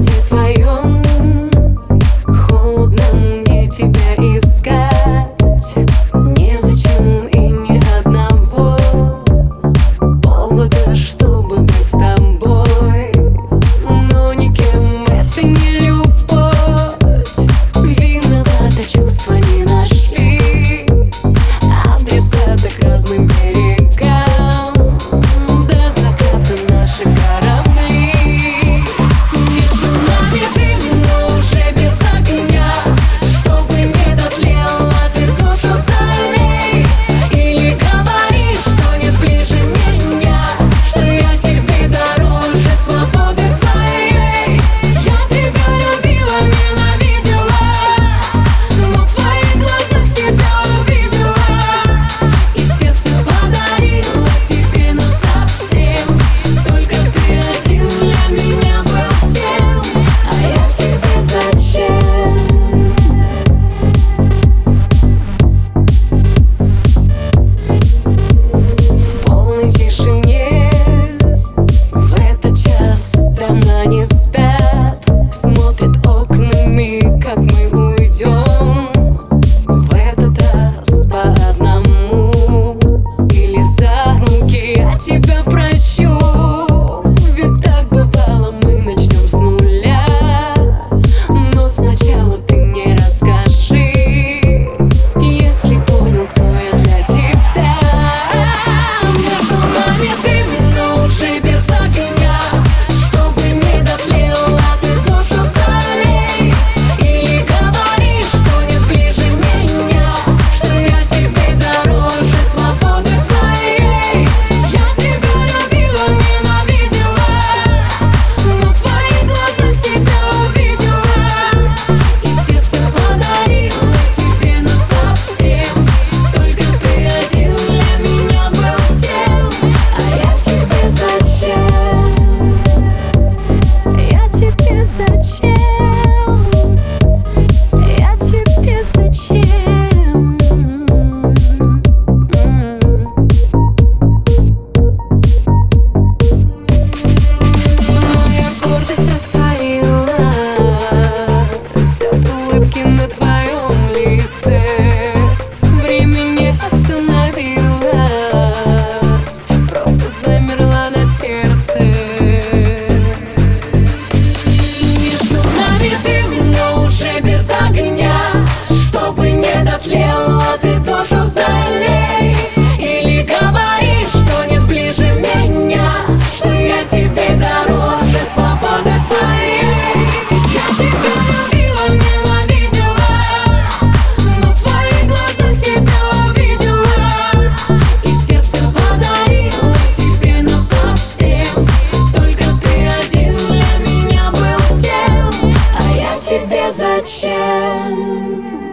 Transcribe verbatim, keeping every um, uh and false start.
взгляде твоем холодно мне тебя искать. Незачем и ни одного повода, чтобы быть с тобой. Но никем это не любовь. Виновата, чувства не нашли адреса так разным берегам. До заката наши корабли. Между нами дым, но уже без огня. Чтобы не дотлела, ты душу залей. Или говори, что нет ближе меня, что я тебе дороже свободы твоей. Я тебя любила, ненавидела, но в твоих глазах себя увидела. И сердце подарила тебе насовсем. Только ты один для меня был всем. А я тебе зачем? В полной тишине в этот час дома не спят. Смотрят окнами, как мы уйдем. В этот раз по одному или за руки я тебя прощу. Ведь так бывало, мы начнем с нуля. Но сначала ты мне расскажи, если понял, кто я для тебя. Между нами дым, но уже без огня. Чтобы не дотлела, ты душу залей. Или говори, что нет ближе меня, что я тебе дороже свободы твоей. Я тебя любила, ненавидела, но в твоих глазах себя увидела. И сердце подарила тебе насовсем. Только ты один для меня был всем. А я тебе зачем? Я тебе зачем? Я тебе зачем? Моя гордость растворилась от улыбки на твоем лице. Время не остановилось, просто замерла на сердце. Между нами дым, но уже без огня. Чтобы не дотлела, ты душу залей. Или говори, что нет ближе меня, что я тебе дороже свободы твоей. Я тебя любила, ненавидела, но в твоих глазах себя увидела. И сердце подарила тебе насовсем. Только ты один для меня был всем. А я тебе зачем?